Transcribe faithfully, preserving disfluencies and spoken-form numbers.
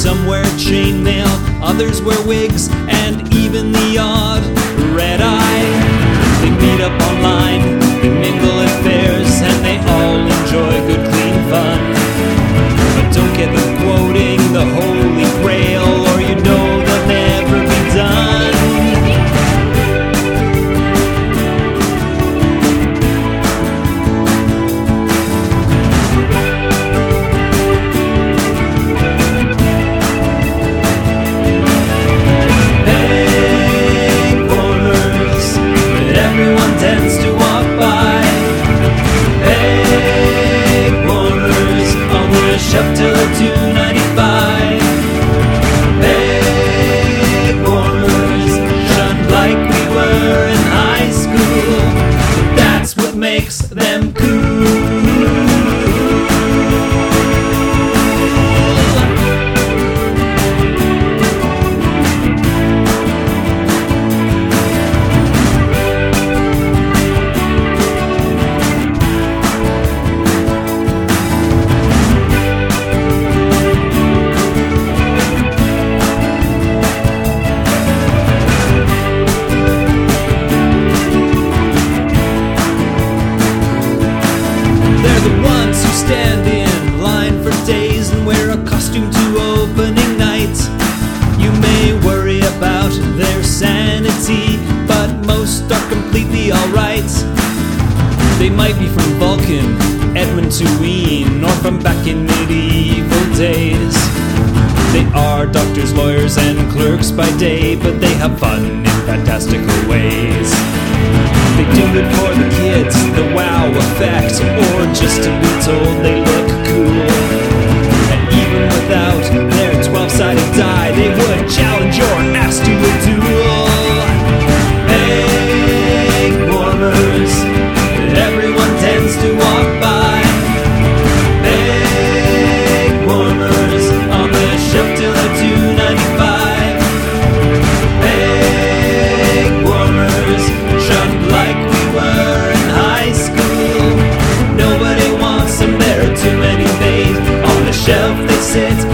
Some wear chainmail, others wear wigs, and even the odd red eye. They meet up online, they mingle at fairs, and they all enjoy good clean fun. But don't get them quoting the Holy Grail, or you know they'll never be done. Up till two ninety-five. Egg warmers, shunned like we were in high school, but that's what makes them cool. Stand in line for days and wear a costume to opening night. You may worry about their sanity, but most are completely alright. They might be from Vulcan, Edmonton, or from back in medieval days. They are doctors, lawyers, and clerks by day, but they have fun in fantastical ways. They do it for the kids, the wow effect, or just to be told they look cool. And even without their twelve-sided die, they would challenge your ass to a duel. Egg warmers that everyone tends to walk by. Egg warmers on the shelf till they're two ninety-five. Egg warmers, shunned like we were in high school. Nobody wants them, there are too many. They on the shelf they sit.